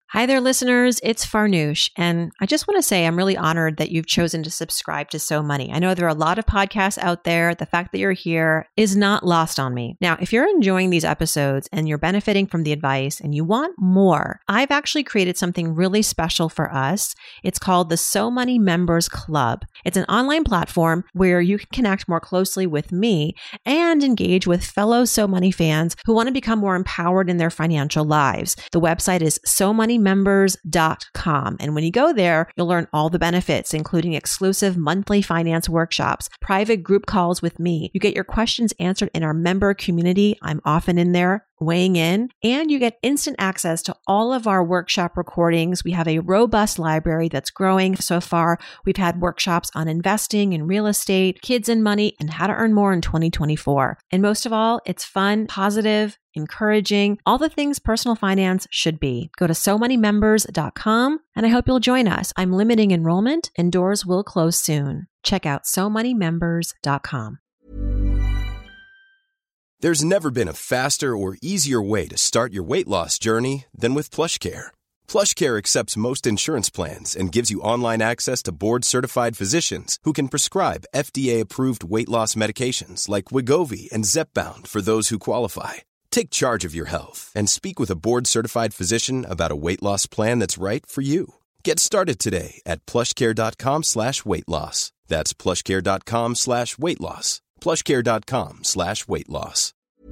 Hi there, listeners. It's Farnoosh, and I just want to say I'm really honored that you've chosen to subscribe to So Money. I know there are a lot of podcasts out there. The fact that you're here is not lost on me. Now, if you're enjoying these episodes and you're benefiting from the advice and you want more, I've actually created something really special for us. It's called the So Money Members Club. It's an online platform where you can connect more closely with me and engage with fellow So Money fans who want to become more empowered in their financial lives. The website is SoMoneyMembers.com. And when you go there, you'll learn all the benefits, including exclusive monthly finance workshops, private group calls with me. You get your questions answered in our member community. I'm often in there weighing in, and you get instant access to all of our workshop recordings. We have a robust library that's growing. So far, we've had workshops on investing in real estate, kids and money, and how to earn more in 2024. And most of all, it's fun, positive, encouraging, all the things personal finance should be. Go to SoMoneyMembers.com, and I hope you'll join us. I'm limiting enrollment, and doors will close soon. Check out SoMoneyMembers.com. There's never been a faster or easier way to start your weight loss journey than with PlushCare. PlushCare accepts most insurance plans and gives you online access to board-certified physicians who can prescribe FDA-approved weight loss medications like Wegovy and Zepbound for those who qualify. Take charge of your health and speak with a board-certified physician about a weight loss plan that's right for you. Get started today at plushcare.com/weight loss. That's plushcare.com/weight loss. plushcare.com/weight loss.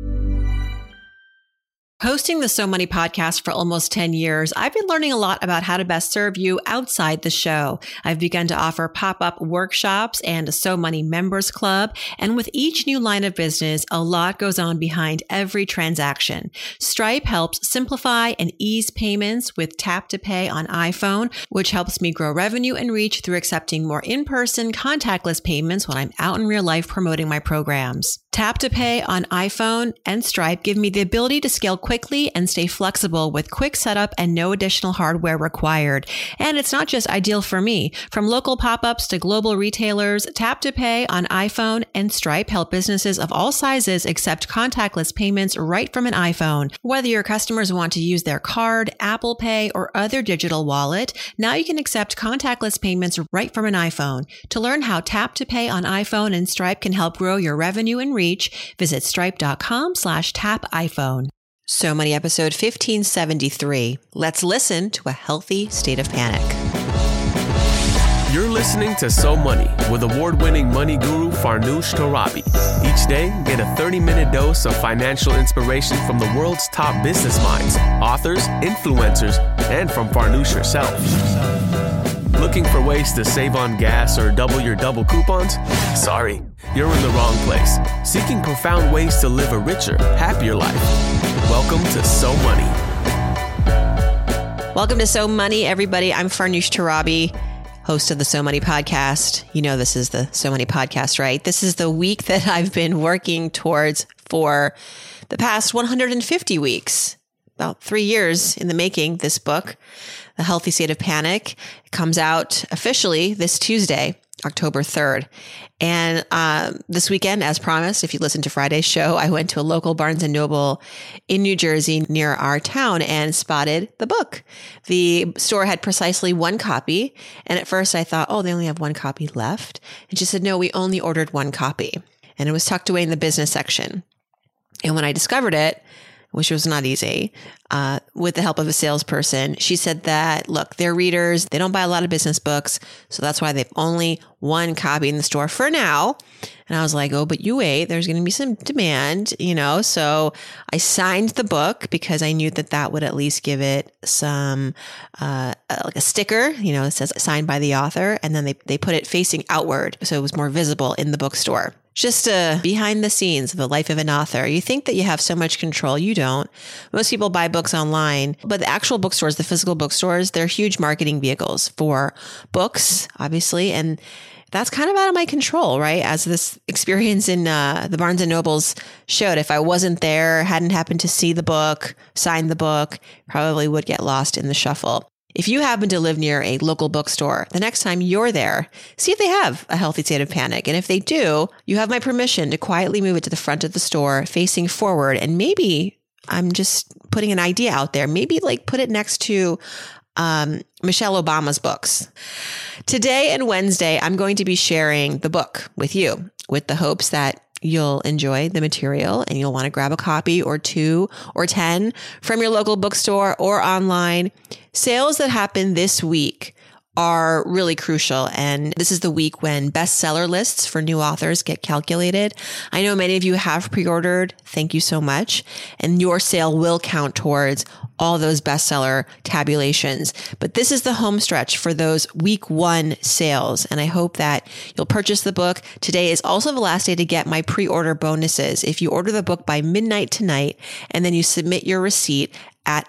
Hosting the So Money podcast for almost 10 years, I've been learning a lot about how to best serve you outside the show. I've begun to offer pop-up workshops and a So Money Members Club. And with each new line of business, a lot goes on behind every transaction. Stripe helps simplify and ease payments with Tap to Pay on iPhone, which helps me grow revenue and reach through accepting more in-person contactless payments when I'm out in real life promoting my programs. Tap to Pay on iPhone and Stripe give me the ability to scale quickly and stay flexible with quick setup and no additional hardware required. And it's not just ideal for me. From local pop-ups to global retailers, Tap to Pay on iPhone and Stripe help businesses of all sizes accept contactless payments right from an iPhone. Whether your customers want to use their card, Apple Pay, or other digital wallet, now you can accept contactless payments right from an iPhone. To learn how Tap to Pay on iPhone and Stripe can help grow your revenue and reach, visit stripe.com/tapiphone. So Money episode 1573. Let's listen to a healthy state of panic. You're listening to So Money with award-winning money guru Farnoosh Torabi. Each day, get a 30-minute dose of financial inspiration from the world's top business minds, authors, influencers, and from Farnoosh herself. Looking for ways to save on gas or double your double coupons? Sorry, you're in the wrong place. Seeking profound ways to live a richer, happier life. Welcome to So Money. Welcome to So Money, everybody. I'm Farnoosh Torabi, host of the So Money podcast. You know this is the So Money podcast, right? This is the week that I've been working towards for the past 150 weeks. About 3 years in the making, this book, The Healthy State of Panic, comes out officially this Tuesday, October 3rd. And this weekend, as promised, if you listened to Friday's show, I went to a local Barnes & Noble in New Jersey near our town and spotted the book. The store had precisely one copy. And at first I thought, oh, they only have one copy left. And she said, no, we only ordered one copy. And it was tucked away in the business section. And when I discovered it, which was not easy, with the help of a salesperson, she said that, look, they're readers. They don't buy a lot of business books. So that's why they've only one copy in the store for now. And I was like, oh, but you wait, there's going to be some demand, So I signed the book because I knew that that would at least give it some, like a sticker, that says signed by the author. And then they put it facing outward. So it was more visible in the bookstore. Just behind the scenes of the life of an author. You think that you have so much control. You don't. Most people buy books online, but the actual bookstores, the physical bookstores, they're huge marketing vehicles for books, obviously. And that's kind of out of my control, right? As this experience in the Barnes & Nobles showed, if I wasn't there, hadn't happened to see the book, sign the book, probably would get lost in the shuffle. If you happen to live near a local bookstore, the next time you're there, see if they have a healthy state of panic. And if they do, you have my permission to quietly move it to the front of the store, facing forward, and maybe I'm just putting an idea out there. Maybe like put it next to Michelle Obama's books. Today and Wednesday, I'm going to be sharing the book with you with the hopes that you'll enjoy the material and you'll want to grab a copy or 2 or 10 from your local bookstore or online. Sales that happen this week are really crucial. And this is the week when bestseller lists for new authors get calculated. I know many of you have pre-ordered. Thank you so much. And your sale will count towards all those bestseller tabulations. But this is the home stretch for those week 1 sales. And I hope that you'll purchase the book. Today is also the last day to get my pre-order bonuses. If you order the book by midnight tonight and then you submit your receipt at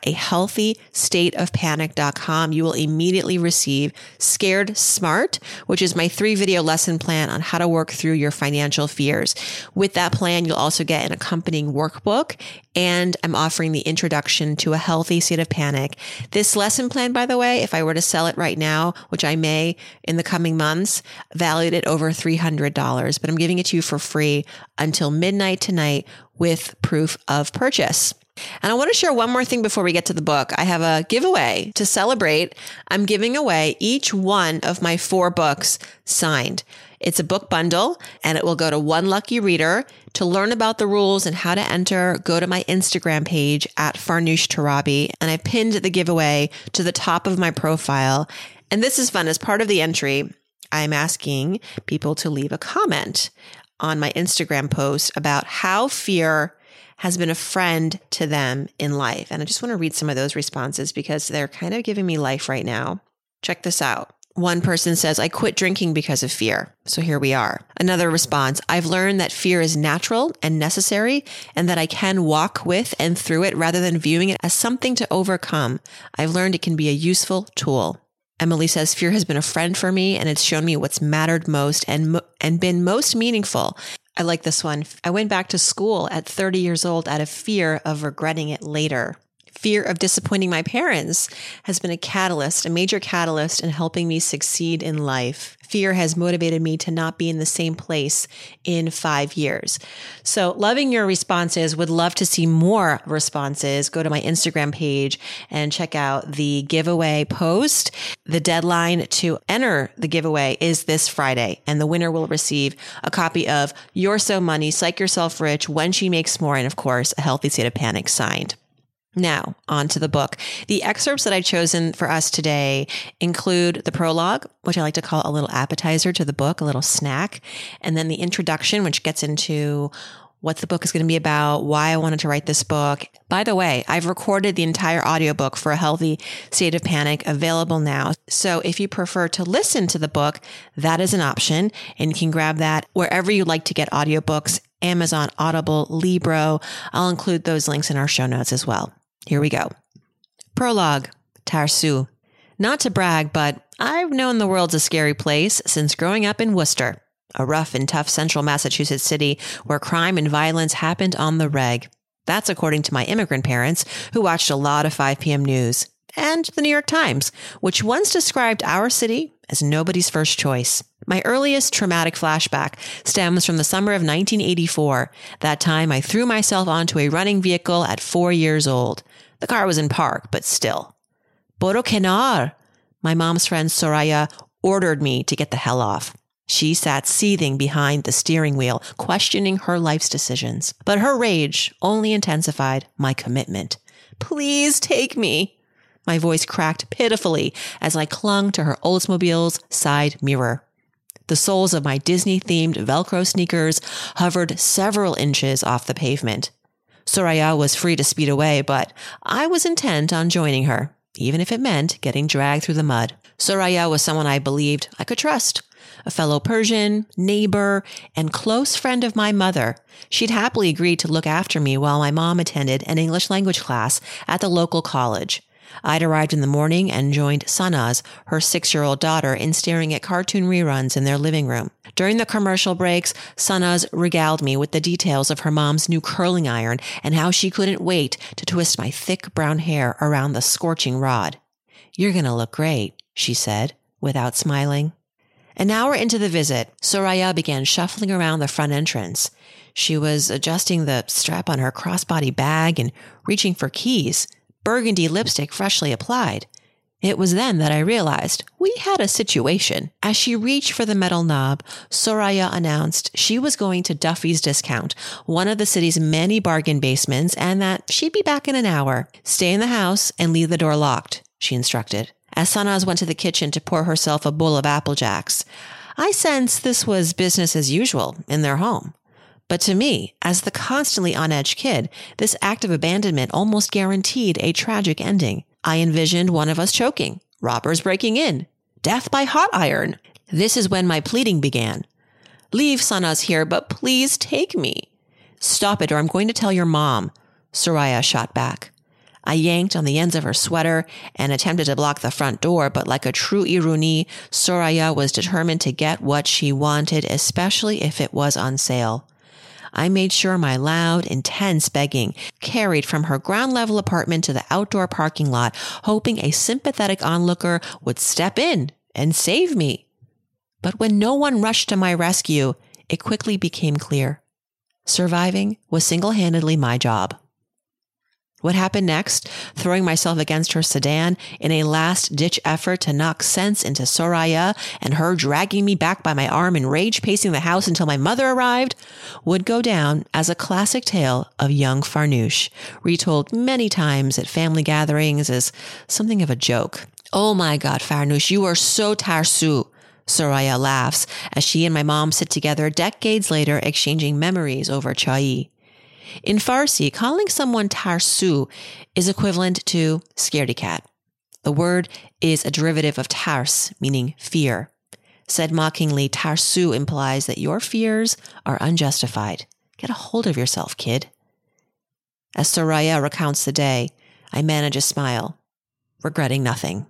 ahealthystateofpanic.com, you will immediately receive Scared Smart, which is my 3-video lesson plan on how to work through your financial fears. With that plan, you'll also get an accompanying workbook, and I'm offering the introduction to a healthy state of panic. This lesson plan, by the way, if I were to sell it right now, which I may in the coming months, valued at over $300, but I'm giving it to you for free until midnight tonight with proof of purchase. And I want to share one more thing before we get to the book. I have a giveaway to celebrate. I'm giving away each one of my 4 books signed. It's a book bundle and it will go to one lucky reader. To learn about the rules and how to enter, go to my Instagram page at Farnoosh Torabi, and I pinned the giveaway to the top of my profile. And this is fun. As part of the entry, I'm asking people to leave a comment on my Instagram post about how fear has been a friend to them in life. And I just want to read some of those responses because they're kind of giving me life right now. Check this out. One person says, I quit drinking because of fear. So here we are. Another response, I've learned that fear is natural and necessary and that I can walk with and through it rather than viewing it as something to overcome. I've learned it can be a useful tool. Emily says, fear has been a friend for me and it's shown me what's mattered most and been most meaningful. I like this one. I went back to school at 30 years old out of fear of regretting it later. Fear of disappointing my parents has been a major catalyst in helping me succeed in life. Fear has motivated me to not be in the same place in 5 years. So loving your responses, would love to see more responses. Go to my Instagram page and check out the giveaway post. The deadline to enter the giveaway is this Friday, and the winner will receive a copy of You're So Money, Psych Yourself Rich, When She Makes More, and of course, A Healthy State of Panic signed. Now, on to the book. The excerpts that I've chosen for us today include the prologue, which I like to call a little appetizer to the book, a little snack, and then the introduction, which gets into what the book is going to be about, why I wanted to write this book. By the way, I've recorded the entire audiobook for A Healthy State of Panic, available now. So if you prefer to listen to the book, that is an option, and you can grab that wherever you like to get audiobooks, Amazon, Audible, Libro. I'll include those links in our show notes as well. Here we go. Prologue, Tarsu. Not to brag, but I've known the world's a scary place since growing up in Worcester, a rough and tough central Massachusetts city where crime and violence happened on the reg. That's according to my immigrant parents, who watched a lot of 5 p.m. news, and the New York Times, which once described our city as nobody's first choice. My earliest traumatic flashback stems from the summer of 1984. That time I threw myself onto a running vehicle at 4 years old. The car was in park, but still. Boro kenar! My mom's friend Soraya ordered me to get the hell off. She sat seething behind the steering wheel, questioning her life's decisions. But her rage only intensified my commitment. Please take me. My voice cracked pitifully as I clung to her Oldsmobile's side mirror. The soles of my Disney-themed Velcro sneakers hovered several inches off the pavement. Soraya was free to speed away, but I was intent on joining her, even if it meant getting dragged through the mud. Soraya was someone I believed I could trust. A fellow Persian, neighbor, and close friend of my mother. She'd happily agreed to look after me while my mom attended an English language class at the local college. I'd arrived in the morning and joined Sanaz, her 6-year-old daughter, in staring at cartoon reruns in their living room. During the commercial breaks, Sanaz regaled me with the details of her mom's new curling iron and how she couldn't wait to twist my thick brown hair around the scorching rod. You're going to look great, she said, without smiling. An hour into the visit, Soraya began shuffling around the front entrance. She was adjusting the strap on her crossbody bag and reaching for keys, burgundy lipstick freshly applied. It was then that I realized we had a situation. As she reached for the metal knob, Soraya announced she was going to Duffy's Discount, one of the city's many bargain basements, and that she'd be back in an hour. Stay in the house and leave the door locked, she instructed. As Sanaz went to the kitchen to pour herself a bowl of Apple Jacks, I sensed this was business as usual in their home. But to me, as the constantly on-edge kid, this act of abandonment almost guaranteed a tragic ending. I envisioned one of us choking, robbers breaking in, death by hot iron. This is when my pleading began. Leave Sanaz here, but please take me. Stop it or I'm going to tell your mom, Soraya shot back. I yanked on the ends of her sweater and attempted to block the front door, but like a true Iruni, Soraya was determined to get what she wanted, especially if it was on sale. I made sure my loud, intense begging carried from her ground-level apartment to the outdoor parking lot, hoping a sympathetic onlooker would step in and save me. But when no one rushed to my rescue, it quickly became clear. Surviving was single-handedly my job. What happened next? Throwing myself against her sedan in a last-ditch effort to knock sense into Soraya and her dragging me back by my arm and rage pacing the house until my mother arrived would go down as a classic tale of young Farnoosh, retold many times at family gatherings as something of a joke. Oh my God, Farnoosh, you are so tarsu, Soraya laughs as she and my mom sit together decades later exchanging memories over chai. In Farsi, calling someone tarsu is equivalent to scaredy cat. The word is a derivative of tars, meaning fear. Said mockingly, tarsu implies that your fears are unjustified. Get a hold of yourself, kid. As Soraya recounts the day, I manage a smile, regretting nothing.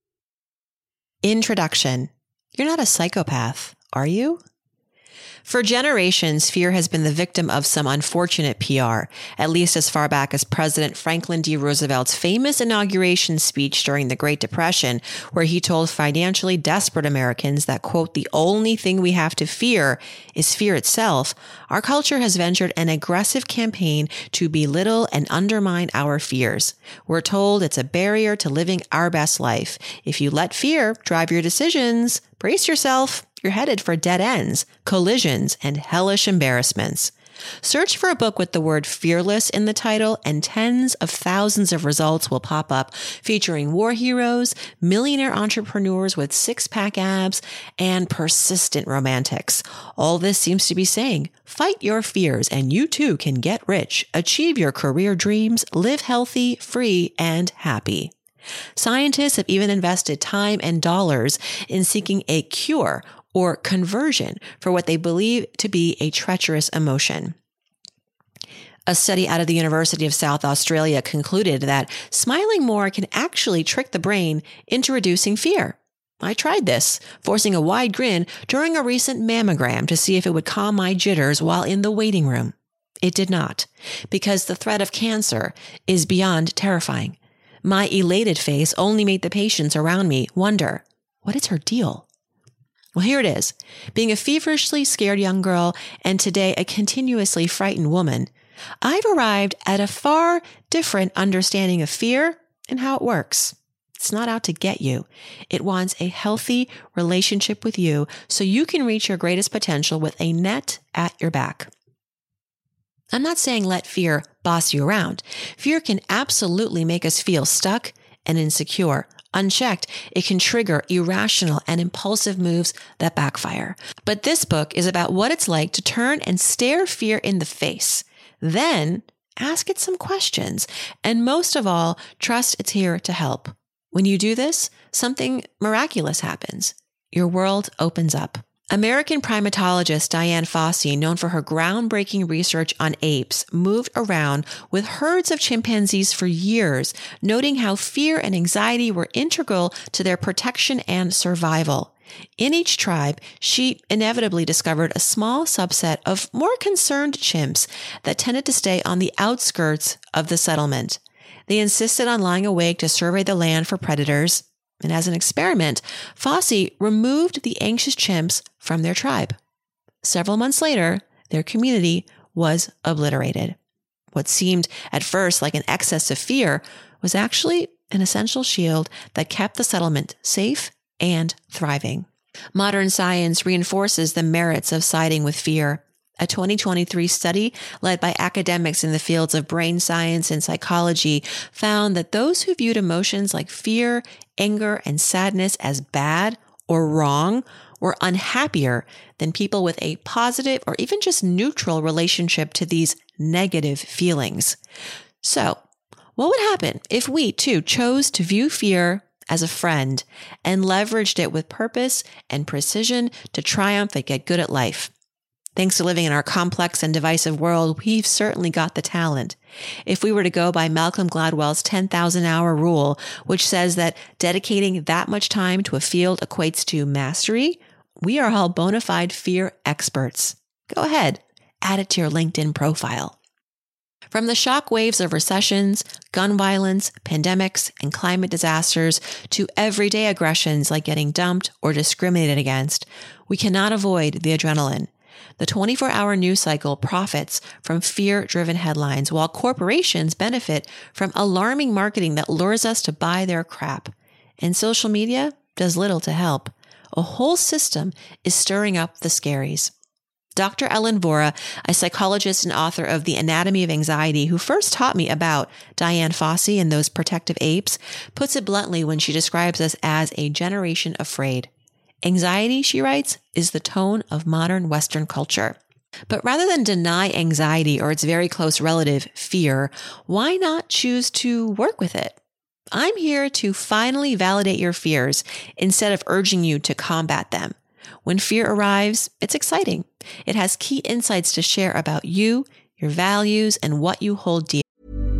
Introduction. You're not a psychopath, are you? For generations, fear has been the victim of some unfortunate PR, at least as far back as President Franklin D. Roosevelt's famous inauguration speech during the Great Depression, where he told financially desperate Americans that, quote, the only thing we have to fear is fear itself. Our culture has ventured an aggressive campaign to belittle and undermine our fears. We're told it's a barrier to living our best life. If you let fear drive your decisions, brace yourself. You're headed for dead ends, collisions, and hellish embarrassments. Search for a book with the word fearless in the title and tens of thousands of results will pop up featuring war heroes, millionaire entrepreneurs with six-pack abs, and persistent romantics. All this seems to be saying, fight your fears and you too can get rich, achieve your career dreams, live healthy, free, and happy. Scientists have even invested time and dollars in seeking a cure or conversion for what they believe to be a treacherous emotion. A study out of the University of South Australia concluded that smiling more can actually trick the brain into reducing fear. I tried this, forcing a wide grin during a recent mammogram to see if it would calm my jitters while in the waiting room. It did not, because the threat of cancer is beyond terrifying. My elated face only made the patients around me wonder, what is her deal? Well, here it is. Being a feverishly scared young girl and today a continuously frightened woman, I've arrived at a far different understanding of fear and how it works. It's not out to get you. It wants a healthy relationship with you so you can reach your greatest potential with a net at your back. I'm not saying let fear boss you around. Fear can absolutely make us feel stuck and insecure. Unchecked, it can trigger irrational and impulsive moves that backfire. But this book is about what it's like to turn and stare fear in the face. Then ask it some questions. And most of all, trust it's here to help. When you do this, something miraculous happens. Your world opens up. American primatologist Dian Fossey, known for her groundbreaking research on apes, moved around with herds of chimpanzees for years, noting how fear and anxiety were integral to their protection and survival. In each tribe, she inevitably discovered a small subset of more concerned chimps that tended to stay on the outskirts of the settlement. They insisted on lying awake to survey the land for predators. And as an experiment, Fossey removed the anxious chimps from their tribe. Several months later, their community was obliterated. What seemed at first like an excess of fear was actually an essential shield that kept the settlement safe and thriving. Modern science reinforces the merits of siding with fear. A 2023 study led by academics in the fields of brain science and psychology found that those who viewed emotions like fear, anger, and sadness as bad or wrong were unhappier than people with a positive or even just neutral relationship to these negative feelings. So, what would happen if we too chose to view fear as a friend and leveraged it with purpose and precision to triumph and get good at life? Thanks to living in our complex and divisive world, we've certainly got the talent. If we were to go by Malcolm Gladwell's 10,000-hour rule, which says that dedicating that much time to a field equates to mastery, we are all bona fide fear experts. Go ahead, add it to your LinkedIn profile. From the shock waves of recessions, gun violence, pandemics, and climate disasters to everyday aggressions like getting dumped or discriminated against, we cannot avoid the adrenaline. The 24-hour news cycle profits from fear-driven headlines, while corporations benefit from alarming marketing that lures us to buy their crap. And social media does little to help. A whole system is stirring up the scaries. Dr. Ellen Vora, a psychologist and author of The Anatomy of Anxiety, who first taught me about Dian Fossey and those protective apes, puts it bluntly when she describes us as a generation afraid. Anxiety, she writes, is the tone of modern Western culture. But rather than deny anxiety or its very close relative, fear, why not choose to work with it? I'm here to finally validate your fears instead of urging you to combat them. When fear arrives, it's exciting. It has key insights to share about you, your values, and what you hold dear.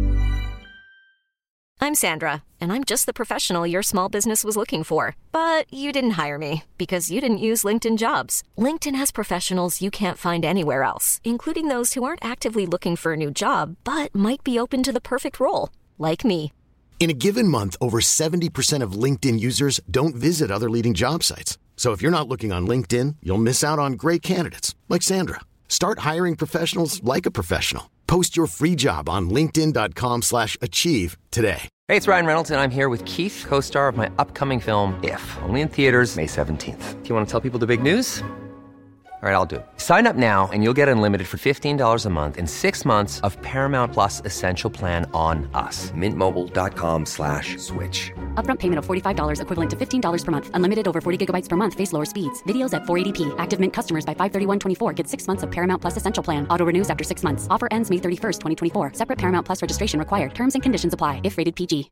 I'm Sandra, and I'm just the professional your small business was looking for. But you didn't hire me because you didn't use LinkedIn Jobs. LinkedIn has professionals you can't find anywhere else, including those who aren't actively looking for a new job, but might be open to the perfect role, like me. In a given month, over 70% of LinkedIn users don't visit other leading job sites. So if you're not looking on LinkedIn, you'll miss out on great candidates like Sandra. Start hiring professionals like a professional. Post your free job on linkedin.com/achieve today. Hey, it's Ryan Reynolds, and I'm here with Keith, co-star of my upcoming film, If, only in theaters May 17th. Do you want to tell people the big news? All right, I'll do it. Sign up now and you'll get unlimited for $15 a month and 6 months of Paramount Plus Essential Plan on us. MintMobile.com/switch. Upfront payment of $45 equivalent to $15 per month. Unlimited over 40 gigabytes per month. Face lower speeds. Videos at 480p. Active Mint customers by 531.24 get 6 months of Paramount Plus Essential Plan. Auto renews after 6 months. Offer ends May 31st, 2024. Separate Paramount Plus registration required. Terms and conditions apply if rated PG.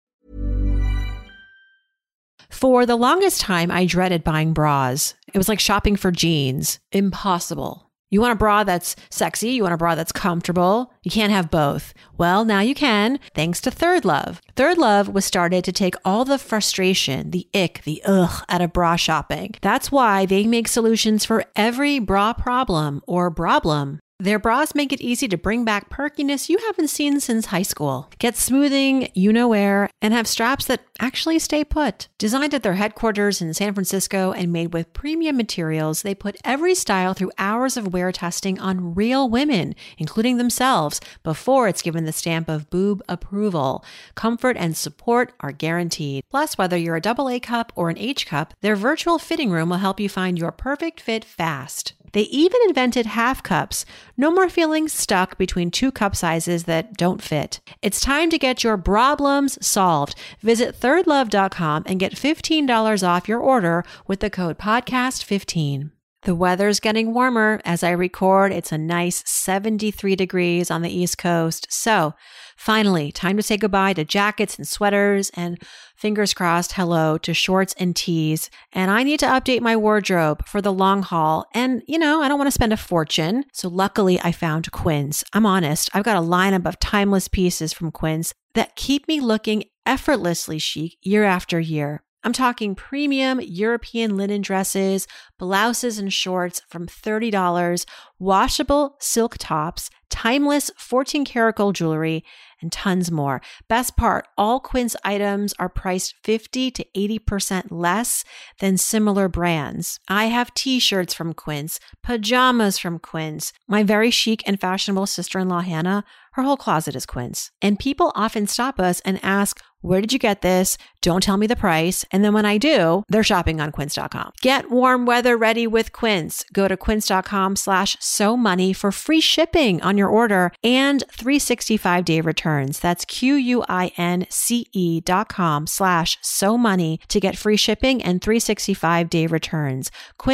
For the longest time, I dreaded buying bras. It was like shopping for jeans. Impossible. You want a bra that's sexy. You want a bra that's comfortable. You can't have both. Well, now you can, thanks to Third Love. Third Love was started to take all the frustration, the ick, the ugh out of bra shopping. That's why they make solutions for every bra problem or problem. Their bras make it easy to bring back perkiness you haven't seen since high school. Get smoothing, you-know-where, and have straps that actually stay put. Designed at their headquarters in San Francisco and made with premium materials, they put every style through hours of wear testing on real women, including themselves, before it's given the stamp of boob approval. Comfort and support are guaranteed. Plus, whether you're a AA cup or an H cup, their virtual fitting room will help you find your perfect fit fast. They even invented half cups. No more feeling stuck between two cup sizes that don't fit. It's time to get your problems solved. Visit thirdlove.com and get $15 off your order with the code podcast15. The weather's getting warmer. As I record, it's a nice 73 degrees on the East Coast. So finally, time to say goodbye to jackets and sweaters and fingers crossed, hello to shorts and tees. And I need to update my wardrobe for the long haul. And, I don't want to spend a fortune. So luckily I found Quince. I'm honest. I've got a lineup of timeless pieces from Quince that keep me looking effortlessly chic year after year. I'm talking premium European linen dresses, blouses and shorts from $30, washable silk tops, timeless 14-karat gold jewelry, and tons more. Best part, all Quince items are priced 50 to 80% less than similar brands. I have t-shirts from Quince, pajamas from Quince. My very chic and fashionable sister-in-law, Hannah, her whole closet is Quince. And people often stop us and ask, where did you get this? Don't tell me the price. And then when I do, they're shopping on quince.com. Get warm weather ready with Quince. Go to quince.com/SoMoney for free shipping on your order and 365-day returns. That's QUINCE.com/SoMoney to get free shipping and 365-day returns.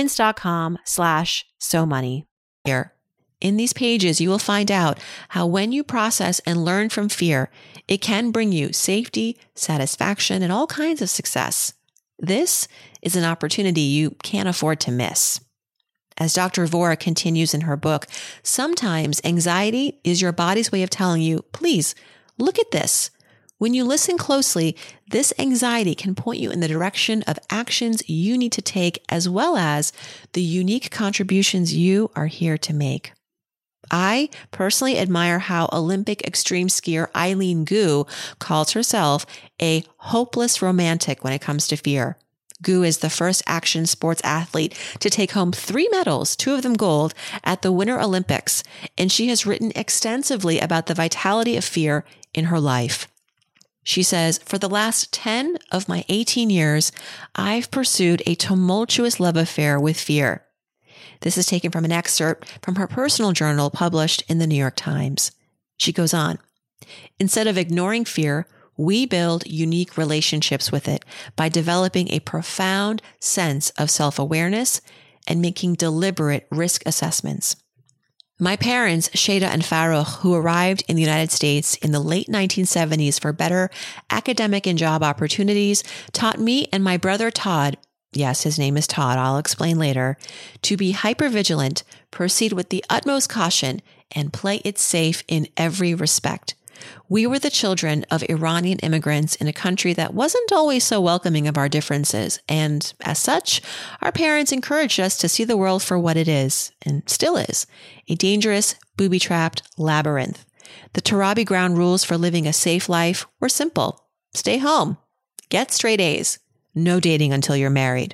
Quince.com/SoMoney. Here. In these pages, you will find out how when you process and learn from fear, it can bring you safety, satisfaction, and all kinds of success. This is an opportunity you can't afford to miss. As Dr. Vora continues in her book, sometimes anxiety is your body's way of telling you, please, look at this. When you listen closely, this anxiety can point you in the direction of actions you need to take, as well as the unique contributions you are here to make. I personally admire how Olympic extreme skier Eileen Gu calls herself a hopeless romantic when it comes to fear. Gu is the first action sports athlete to take home 3 medals, 2 of them gold, at the Winter Olympics, and she has written extensively about the vitality of fear in her life. She says, for the last 10 of my 18 years, I've pursued a tumultuous love affair with fear. This is taken from an excerpt from her personal journal published in the New York Times. She goes on, instead of ignoring fear, we build unique relationships with it by developing a profound sense of self-awareness and making deliberate risk assessments. My parents, Shada and Farouk, who arrived in the United States in the late 1970s for better academic and job opportunities, taught me and my brother Todd, yes, his name is Todd, I'll explain later, to be hypervigilant, proceed with the utmost caution, and play it safe in every respect. We were the children of Iranian immigrants in a country that wasn't always so welcoming of our differences, and as such, our parents encouraged us to see the world for what it is, and still is, a dangerous, booby-trapped labyrinth. The Tarabi ground rules for living a safe life were simple. Stay home. Get straight A's. No dating until you're married.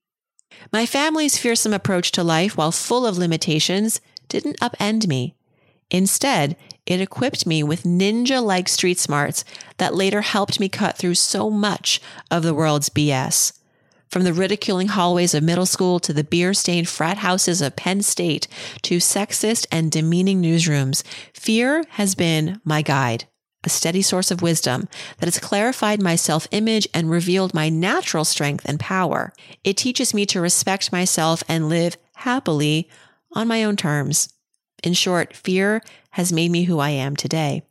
My family's fearsome approach to life, while full of limitations, didn't upend me. Instead, it equipped me with ninja-like street smarts that later helped me cut through so much of the world's BS. From the ridiculing hallways of middle school to the beer-stained frat houses of Penn State to sexist and demeaning newsrooms, fear has been my guide. A steady source of wisdom that has clarified my self-image and revealed my natural strength and power. It teaches me to respect myself and live happily on my own terms. In short, fear has made me who I am today.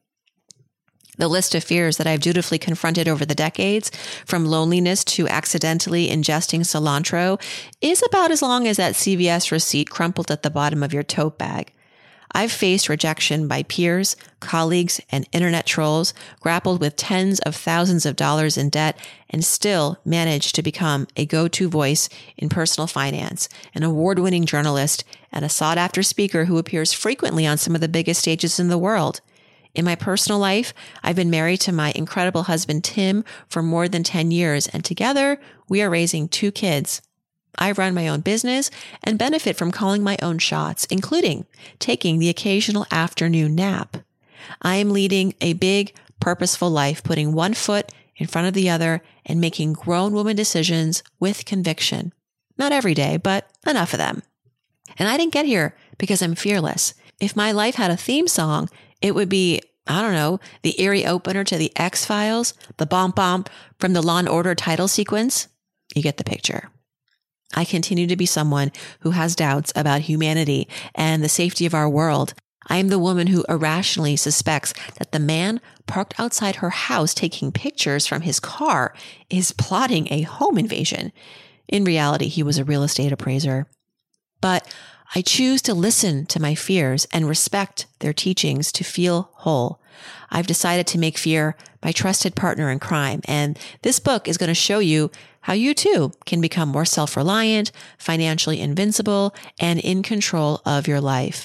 The list of fears that I've dutifully confronted over the decades, from loneliness to accidentally ingesting cilantro, is about as long as that CVS receipt crumpled at the bottom of your tote bag. I've faced rejection by peers, colleagues, and internet trolls, grappled with tens of thousands of dollars in debt, and still managed to become a go-to voice in personal finance, an award-winning journalist, and a sought-after speaker who appears frequently on some of the biggest stages in the world. In my personal life, I've been married to my incredible husband, Tim, for more than 10 years, and together we are raising 2 kids. I run my own business and benefit from calling my own shots, including taking the occasional afternoon nap. I am leading a big, purposeful life, putting one foot in front of the other and making grown woman decisions with conviction. Not every day, but enough of them. And I didn't get here because I'm fearless. If my life had a theme song, it would be, I don't know, the eerie opener to the X-Files, the bomb from the Law & Order title sequence. You get the picture. I continue to be someone who has doubts about humanity and the safety of our world. I am the woman who irrationally suspects that the man parked outside her house taking pictures from his car is plotting a home invasion. In reality, he was a real estate appraiser. But I choose to listen to my fears and respect their teachings to feel whole. I've decided to make fear my trusted partner in crime, and this book is going to show you how you too can become more self-reliant, financially invincible, and in control of your life.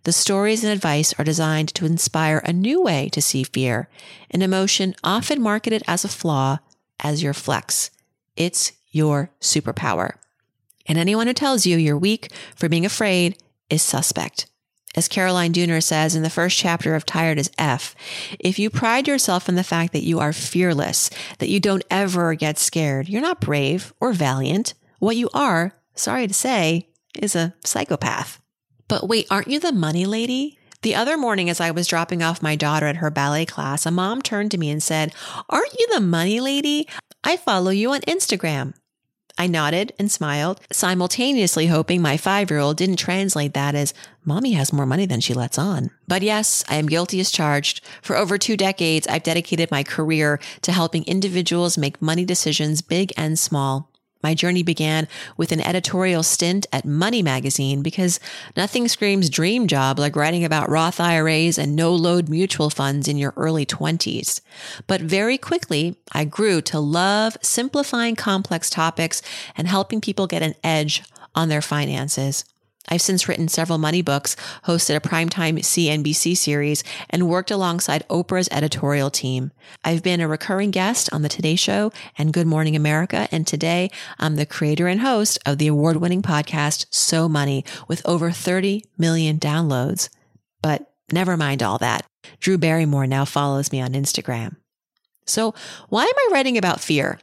The stories and advice are designed to inspire a new way to see fear, an emotion often marketed as a flaw, as your flex. It's your superpower. And anyone who tells you you're weak for being afraid is suspect. As Caroline Dooner says in the first chapter of Tired as F, if you pride yourself in the fact that you are fearless, that you don't ever get scared, you're not brave or valiant. What you are, sorry to say, is a psychopath. But wait, aren't you the money lady? The other morning as I was dropping off my daughter at her ballet class, a mom turned to me and said, "Aren't you the money lady? I follow you on Instagram." I nodded and smiled, simultaneously hoping my 5-year-old didn't translate that as, "Mommy has more money than she lets on." But yes, I am guilty as charged. For over 2 decades, I've dedicated my career to helping individuals make money decisions, big and small. My journey began with an editorial stint at Money Magazine because nothing screams dream job like writing about Roth IRAs and no-load mutual funds in your early 20s. But very quickly, I grew to love simplifying complex topics and helping people get an edge on their finances. I've since written several money books, hosted a primetime CNBC series, and worked alongside Oprah's editorial team. I've been a recurring guest on the Today Show and Good Morning America, and today I'm the creator and host of the award-winning podcast So Money with over 30 million downloads. But never mind all that. Drew Barrymore now follows me on Instagram. So why am I writing about fear?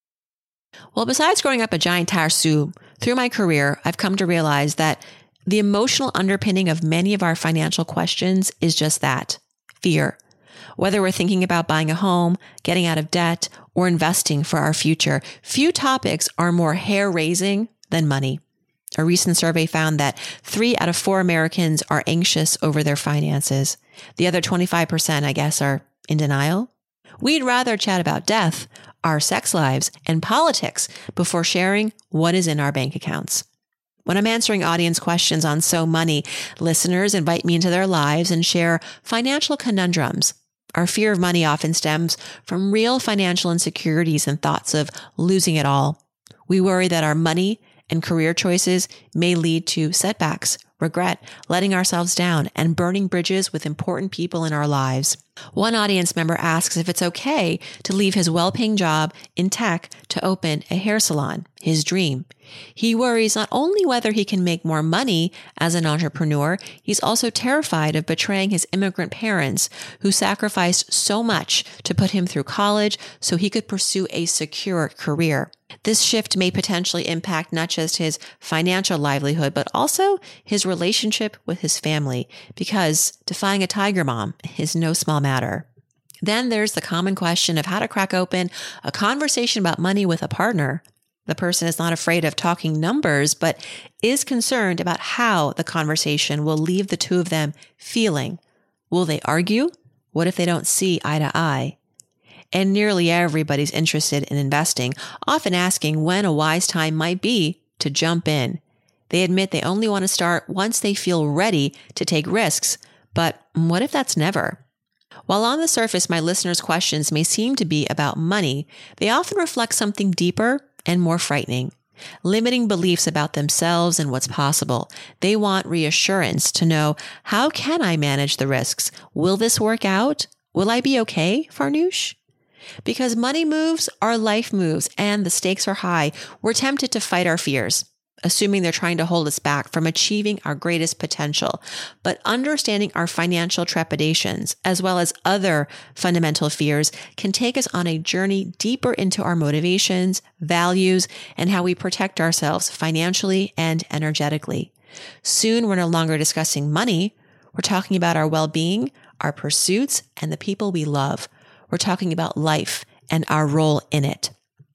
Well, besides growing up a giant tarsu, through my career, I've come to realize that the emotional underpinning of many of our financial questions is just that, fear. Whether we're thinking about buying a home, getting out of debt, or investing for our future, few topics are more hair-raising than money. A recent survey found that 3 out of 4 Americans are anxious over their finances. The other 25%, I guess, are in denial. We'd rather chat about death, our sex lives, and politics before sharing what is in our bank accounts. When I'm answering audience questions on So Money, listeners invite me into their lives and share financial conundrums. Our fear of money often stems from real financial insecurities and thoughts of losing it all. We worry that our money and career choices may lead to setbacks, regret, letting ourselves down, and burning bridges with important people in our lives. One audience member asks if it's okay to leave his well-paying job in tech to open a hair salon, his dream. He worries not only whether he can make more money as an entrepreneur, he's also terrified of betraying his immigrant parents who sacrificed so much to put him through college so he could pursue a secure career. This shift may potentially impact not just his financial livelihood, but also his relationship with his family, because defying a tiger mom is no small matter. Then there's the common question of how to crack open a conversation about money with a partner. The person is not afraid of talking numbers, but is concerned about how the conversation will leave the two of them feeling. Will they argue? What if they don't see eye to eye? And nearly everybody's interested in investing, often asking when a wise time might be to jump in. They admit they only want to start once they feel ready to take risks. But what if that's never? While on the surface, my listeners' questions may seem to be about money, they often reflect something deeper and more frightening. Limiting beliefs about themselves and what's possible. They want reassurance to know, how can I manage the risks? Will this work out? Will I be okay, Farnoosh? Because money moves, our life moves, and the stakes are high, we're tempted to fight our fears, assuming they're trying to hold us back from achieving our greatest potential. But understanding our financial trepidations, as well as other fundamental fears, can take us on a journey deeper into our motivations, values, and how we protect ourselves financially and energetically. Soon, we're no longer discussing money. We're talking about our well-being, our pursuits, and the people we love. We're talking about life and our role in it.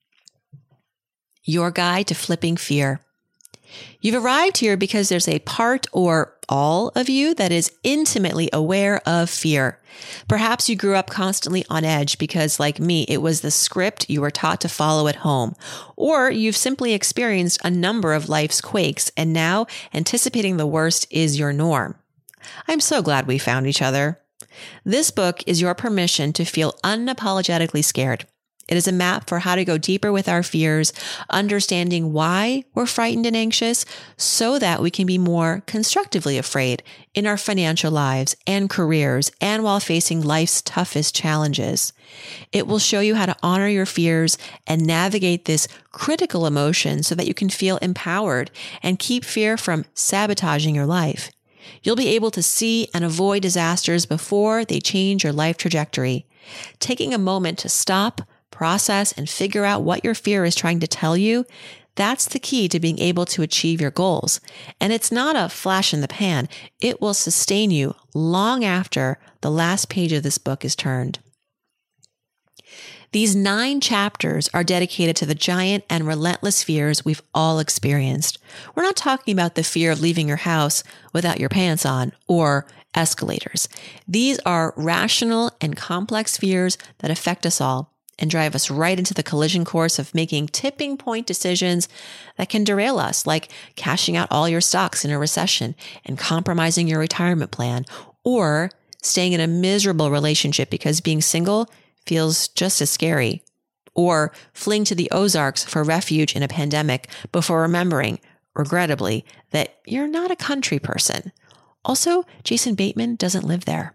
Your guide to flipping fear. You've arrived here because there's a part or all of you that is intimately aware of fear. Perhaps you grew up constantly on edge because, like me, it was the script you were taught to follow at home. Or you've simply experienced a number of life's quakes, and now anticipating the worst is your norm. I'm so glad we found each other. This book is your permission to feel unapologetically scared. It is a map for how to go deeper with our fears, understanding why we're frightened and anxious so that we can be more constructively afraid in our financial lives and careers and while facing life's toughest challenges. It will show you how to honor your fears and navigate this critical emotion so that you can feel empowered and keep fear from sabotaging your life. You'll be able to see and avoid disasters before they change your life trajectory. Taking a moment to stop, process, and figure out what your fear is trying to tell you, that's the key to being able to achieve your goals. And it's not a flash in the pan. It will sustain you long after the last page of this book is turned. These 9 chapters are dedicated to the giant and relentless fears we've all experienced. We're not talking about the fear of leaving your house without your pants on or escalators. These are rational and complex fears that affect us all and drive us right into the collision course of making tipping point decisions that can derail us, like cashing out all your stocks in a recession and compromising your retirement plan, or staying in a miserable relationship because being single feels just as scary, or fleeing to the Ozarks for refuge in a pandemic before remembering, regrettably, that you're not a country person. Also, Jason Bateman doesn't live there.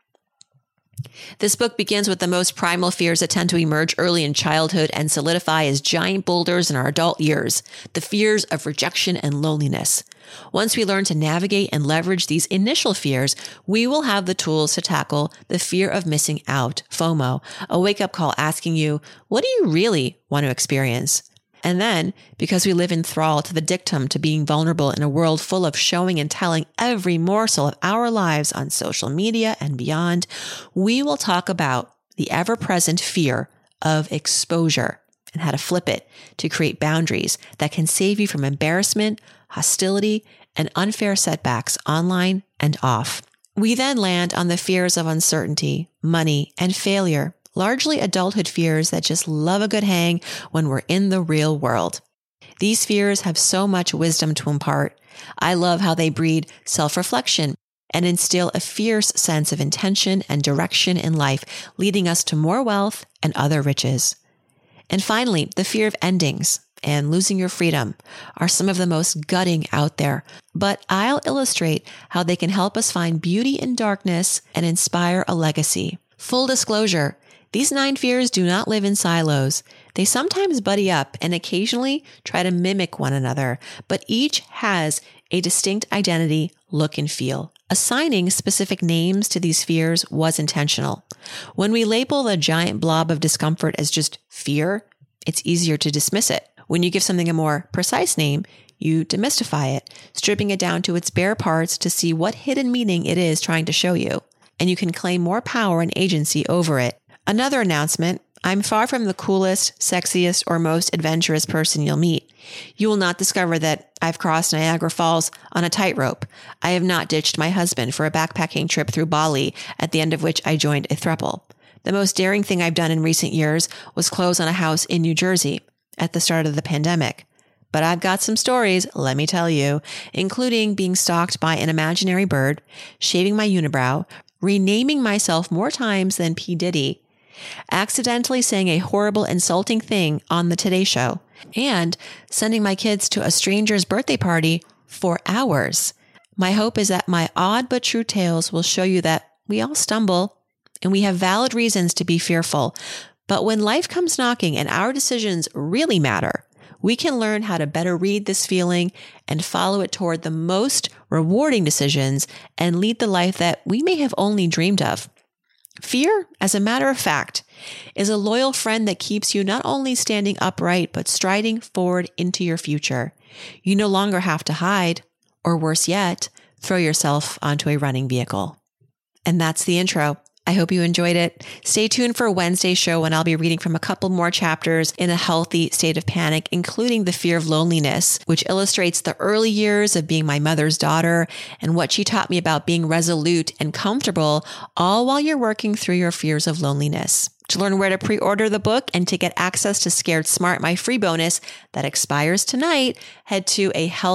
This book begins with the most primal fears that tend to emerge early in childhood and solidify as giant boulders in our adult years, the fears of rejection and loneliness. Once we learn to navigate and leverage these initial fears, we will have the tools to tackle the fear of missing out, FOMO, a wake-up call asking you, what do you really want to experience? And then, because we live in thrall to the dictum to being vulnerable in a world full of showing and telling every morsel of our lives on social media and beyond, we will talk about the ever-present fear of exposure and how to flip it to create boundaries that can save you from embarrassment, hostility, and unfair setbacks online and off. We then land on the fears of uncertainty, money, and failure, largely adulthood fears that just love a good hang when we're in the real world. These fears have so much wisdom to impart. I love how they breed self-reflection and instill a fierce sense of intention and direction in life, leading us to more wealth and other riches. And finally, the fear of endings and losing your freedom are some of the most gutting out there, but I'll illustrate how they can help us find beauty in darkness and inspire a legacy. Full disclosure, these 9 fears do not live in silos. They sometimes buddy up and occasionally try to mimic one another, but each has a distinct identity, look, and feel. Assigning specific names to these fears was intentional. When we label the giant blob of discomfort as just fear, it's easier to dismiss it. When you give something a more precise name, you demystify it, stripping it down to its bare parts to see what hidden meaning it is trying to show you, and you can claim more power and agency over it. Another announcement, I'm far from the coolest, sexiest, or most adventurous person you'll meet. You will not discover that I've crossed Niagara Falls on a tightrope. I have not ditched my husband for a backpacking trip through Bali, at the end of which I joined a throuple. The most daring thing I've done in recent years was close on a house in New Jersey at the start of the pandemic. But I've got some stories, let me tell you, including being stalked by an imaginary bird, shaving my unibrow, renaming myself more times than P. Diddy, accidentally saying a horrible, insulting thing on the Today Show, and sending my kids to a stranger's birthday party for hours. My hope is that my odd but true tales will show you that we all stumble and we have valid reasons to be fearful. But when life comes knocking and our decisions really matter, we can learn how to better read this feeling and follow it toward the most rewarding decisions and lead the life that we may have only dreamed of. Fear, as a matter of fact, is a loyal friend that keeps you not only standing upright, but striding forward into your future. You no longer have to hide, or worse yet, throw yourself onto a running vehicle. And that's the intro. I hope you enjoyed it. Stay tuned for Wednesday's show when I'll be reading from a couple more chapters in A Healthy State of Panic, including The Fear of Loneliness, which illustrates the early years of being my mother's daughter and what she taught me about being resolute and comfortable, all while you're working through your fears of loneliness. To learn where to pre-order the book and to get access to Scared Smart, my free bonus that expires tonight, head to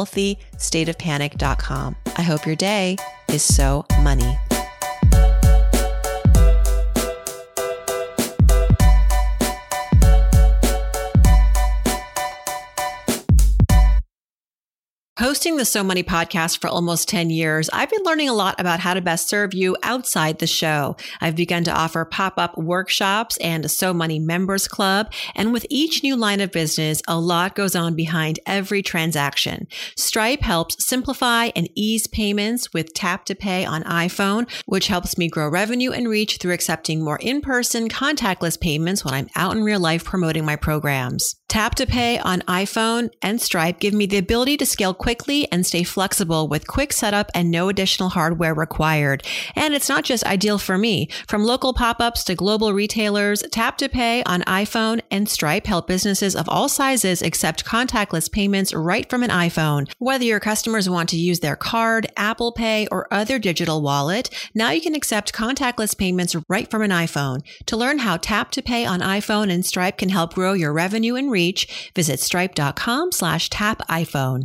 ahealthystateofpanic.com. I hope your day is so money. Hosting the So Money podcast for almost 10 years, I've been learning a lot about how to best serve you outside the show. I've begun to offer pop-up workshops and a So Money members club. And with each new line of business, a lot goes on behind every transaction. Stripe helps simplify and ease payments with Tap to Pay on iPhone, which helps me grow revenue and reach through accepting more in-person contactless payments when I'm out in real life promoting my programs. Tap to Pay on iPhone and Stripe give me the ability to scale quickly and stay flexible with quick setup and no additional hardware required. And it's not just ideal for me. From local pop-ups to global retailers, Tap to Pay on iPhone and Stripe help businesses of all sizes accept contactless payments right from an iPhone. Whether your customers want to use their card, Apple Pay, or other digital wallet, now you can accept contactless payments right from an iPhone. To learn how Tap to Pay on iPhone and Stripe can help grow your revenue and reach, visit stripe.com/tapiphone.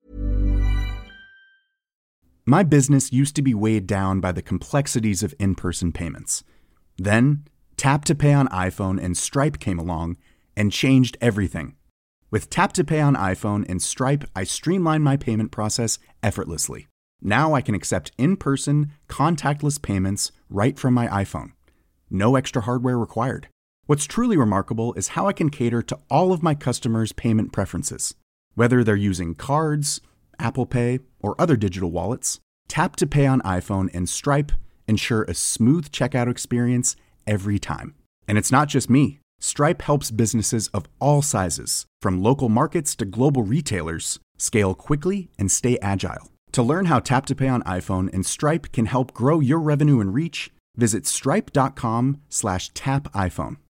My business used to be weighed down by the complexities of in-person payments. Then, Tap to Pay on iPhone and Stripe came along and changed everything. With Tap to Pay on iPhone and Stripe, I streamlined my payment process effortlessly. Now I can accept in-person, contactless payments right from my iPhone. No extra hardware required. What's truly remarkable is how I can cater to all of my customers' payment preferences. Whether they're using cards, Apple Pay, or other digital wallets, Tap to Pay on iPhone and Stripe ensure a smooth checkout experience every time. And it's not just me. Stripe helps businesses of all sizes, from local markets to global retailers, scale quickly and stay agile. To learn how Tap to Pay on iPhone and Stripe can help grow your revenue and reach, visit stripe.com/tapiphone.